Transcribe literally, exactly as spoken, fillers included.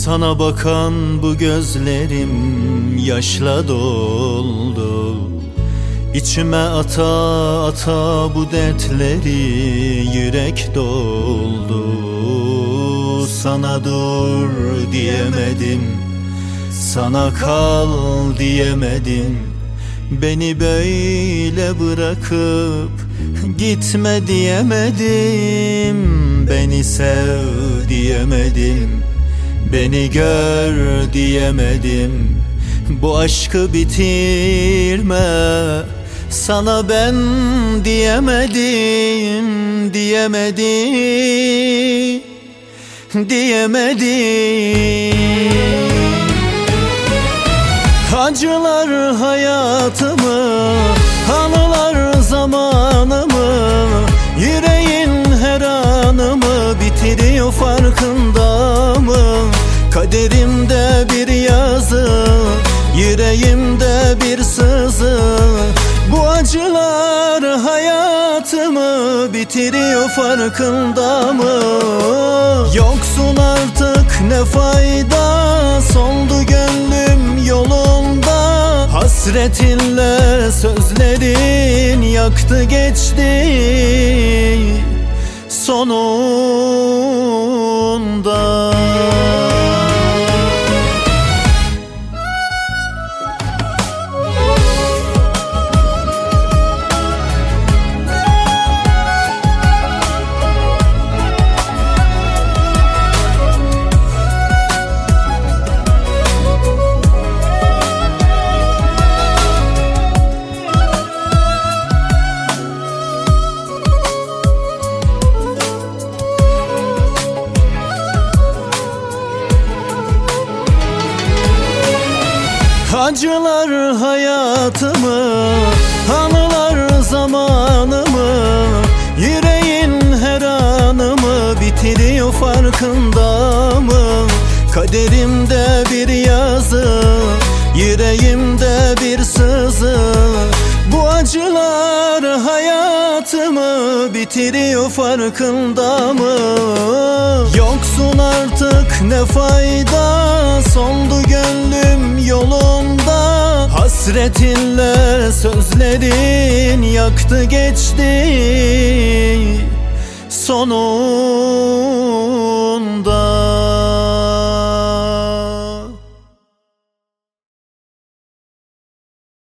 Sana bakan bu gözlerim yaşla doldu. İçime ata ata bu dertleri yürek doldu. Sana dur diyemedim, sana kal diyemedim. Beni böyle bırakıp gitme diyemedim. Beni sev diyemedim, beni gör diyemedim. Bu aşkı bitirme, sana ben diyemedim, diyemedim, diyemedim. Acılar hayatımı, anılar zamanımı, yüreğin her anımı bitiriyor, farkında mı? Kaderimde bir yazı, yüreğimde bir sızı. Bu acılar hayatımı bitiriyor, farkında mı? Yoksun artık ne fayda, soldu gönlüm yolunda. Hasretinle sözlerin yaktı geçti sonunda. Acılar hayatımı, anılar zamanımı, yüreğin her anımı bitiriyor, farkında mı? Kaderimde bir yazı, yüreğimde bir sızı. Bu acılar hayatımı bitiriyor, farkında mı? Yoksun artık ne fayda, soldu gönlüm yolunda. Hasretinle sözlerin yaktı geçti sonunda.